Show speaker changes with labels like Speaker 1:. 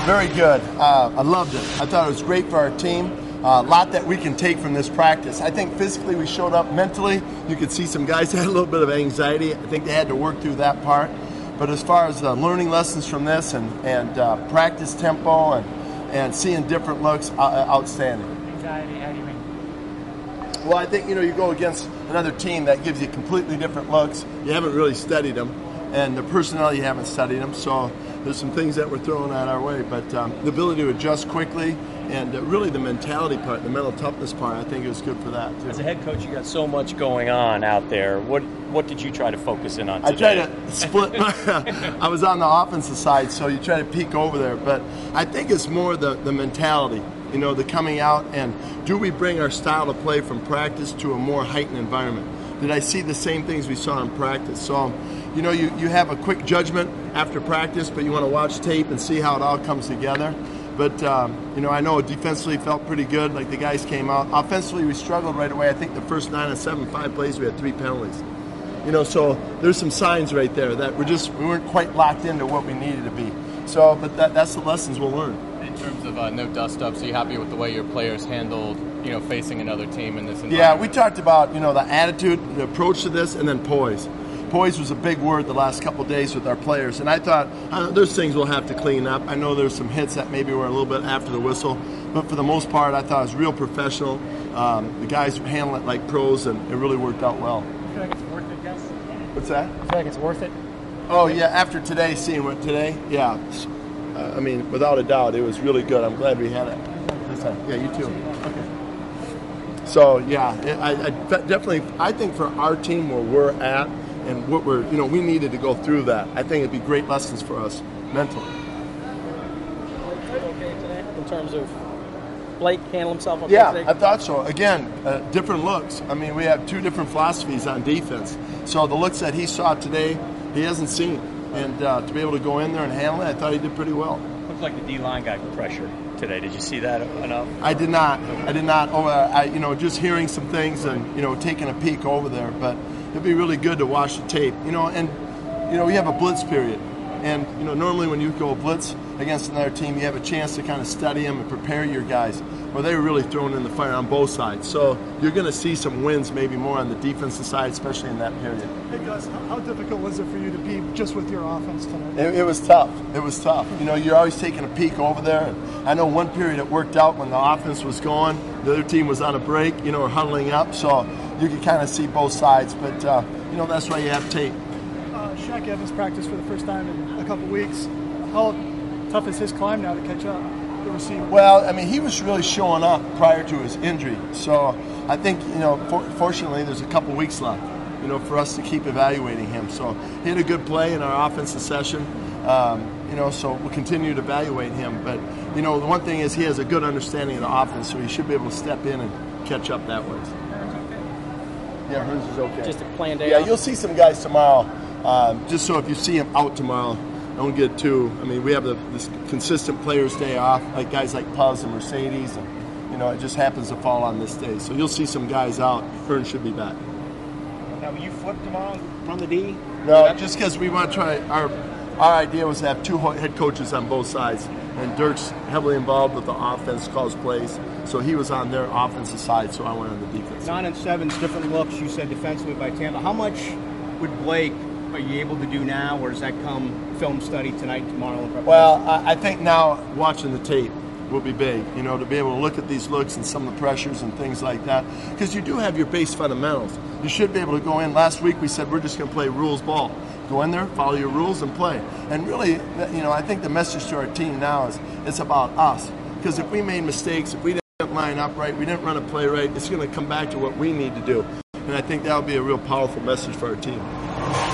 Speaker 1: Very good. I loved it. I thought it was great for our team. A lot that we can take from this practice. I think physically we showed up. Mentally, you could see some guys had a little bit of anxiety. I think they had to work through that part. But as far as learning lessons from this and practice tempo and seeing different looks, outstanding.
Speaker 2: Anxiety, how do you mean?
Speaker 1: Well, I think, you go against another team that gives you completely different looks. You haven't really studied them, and the personnel, you haven't studied them. So there's some things that were thrown at our way. But the ability to adjust quickly and really the mentality part, the mental toughness part, I think it was good for that, too.
Speaker 3: As a head coach, you got so much going on out there. What did you try to focus in on today?
Speaker 1: I tried to split. I was on the offensive side, so you try to peek over there. But I think it's more the mentality, the coming out, and do we bring our style of play from practice to a more heightened environment? Did I see the same things we saw in practice? So, you have a quick judgment after practice, but you want to watch tape and see how it all comes together. But, I know defensively felt pretty good, like the guys came out. Offensively, we struggled right away. I think the first 9 of 7, 5 plays, we had 3 penalties. So there's some signs right there that we weren't quite locked into what we needed to be. So, but that's the lessons we'll learn.
Speaker 4: In terms of no dust-ups, are you happy with the way your players handled, facing another team in this environment?
Speaker 1: Yeah, we talked about, the attitude, the approach to this, and then poise. Poise was a big word the last couple of days with our players, and I thought there's things we'll have to clean up. I know there's some hits that maybe were a little bit after the whistle, but for the most part, I thought it was real professional. The guys handled it like pros, and it really worked out well.
Speaker 2: You feel like it's worth it, Gus?
Speaker 1: What's that?
Speaker 2: You feel like it's worth it?
Speaker 1: Oh, yeah, after today, seeing what today, yeah. Without a doubt, it was really good. I'm glad we had it this time. Yeah, you too. Okay. So, yeah, I definitely, I think for our team where we're at and what we needed to go through that. I think it'd be great lessons for us mentally.
Speaker 5: Okay today in terms of Blake handle himself okay
Speaker 1: Yeah,
Speaker 5: today?
Speaker 1: I thought so. Again, different looks. We have 2 different philosophies on defense. So the looks that he saw today, he hasn't seen. And to be able to go in there and handle it, I thought he did pretty well.
Speaker 3: Looks like the D-line got pressure today. Did you see that enough?
Speaker 1: I did not. Just hearing some things and, taking a peek over there. But it'd be really good to watch the tape. We have a blitz period. And, normally when you go blitz against another team, you have a chance to kind of study them and prepare your guys. Well, they were really thrown in the fire on both sides. So you're going to see some wins maybe more on the defensive side, especially in that period.
Speaker 6: Hey, Gus, how difficult was it for you to be just with your offense tonight?
Speaker 1: It was tough. It was tough. You're always taking a peek over there. And I know one period it worked out when the offense was going. The other team was on a break, or huddling up. So you could kind of see both sides. But, that's why you have tape.
Speaker 6: Shaq Evans practiced for the first time in a couple weeks. How tough is his climb now to catch up, the receiver?
Speaker 1: Well, he was really showing up prior to his injury. So I think, fortunately, there's a couple weeks left, for us to keep evaluating him. So he had a good play in our offensive session, so we'll continue to evaluate him. But, the one thing is he has a good understanding of the offense, so he should be able to step in and catch up that way. Yeah, Hearns is okay.
Speaker 5: Just a planned day
Speaker 1: Yeah,
Speaker 5: off?
Speaker 1: you'll see some guys tomorrow. Just so if you see him out tomorrow, don't get too. We have this consistent players' day off, like guys like Puz and Mercedes, and it just happens to fall on this day. So you'll see some guys out. Hearns should be back.
Speaker 2: Now, will you flip tomorrow from the D?
Speaker 1: No, just because we want to try. Our idea was to have 2 head coaches on both sides, and Dirk's heavily involved with the offense, calls plays. So he was on their offensive side, so I went on the defense.
Speaker 7: 9 and 7's different looks, you said, defensively by Tampa. How much would Blake are you able to do now, or does that come film study tonight, tomorrow? In preparation?
Speaker 1: Well, I think now watching the tape will be big, to be able to look at these looks and some of the pressures and things like that, because you do have your base fundamentals. You should be able to go in. Last week we said we're just going to play rules ball. Go in there, follow your rules, and play. And really, I think the message to our team now is it's about us, because if we made mistakes, if we didn't line up right, we didn't run a play right, it's going to come back to what we need to do. And I think that would be a real powerful message for our team.